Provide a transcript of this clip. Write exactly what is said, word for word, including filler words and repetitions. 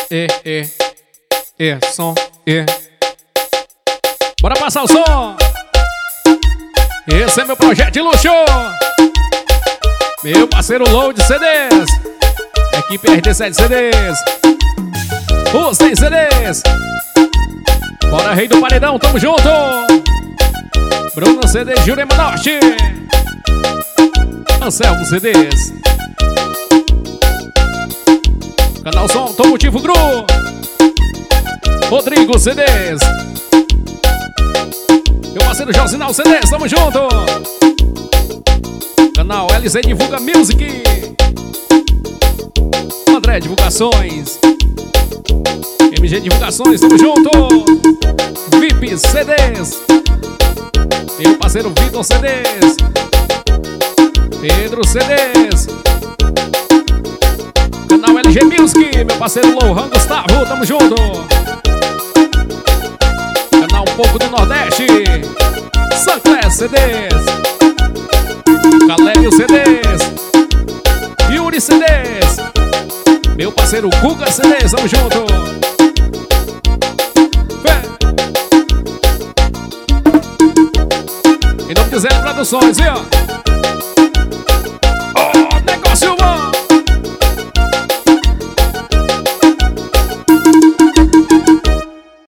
E, e, e, som, e. Bora passar o som. Esse é meu projeto de luxo. Meu parceiro Load C Ds, equipe R D sete C Ds, os cem C Ds. Bora, rei do paredão, tamo junto. Bruno C D, Jurema Norte, Anselmo C Ds, Canal Som Automotivo Gru, Rodrigo C Ds, meu parceiro Josinal C Ds, tamo junto. Canal L Z Divulga Music, André Divulgações, M G Divulgações, tamo junto. V I P C Ds, meu parceiro Vitor C Ds, Pedro C Ds, Canal L G Music, meu parceiro Lohan Gustavo, tamo junto. Canal Um Pouco do Nordeste, Sancler C Ds, Galélio C Ds, Yuri C Ds, meu parceiro Guga C Ds, tamo junto. Fé. Em nome de Zé Produções, viu?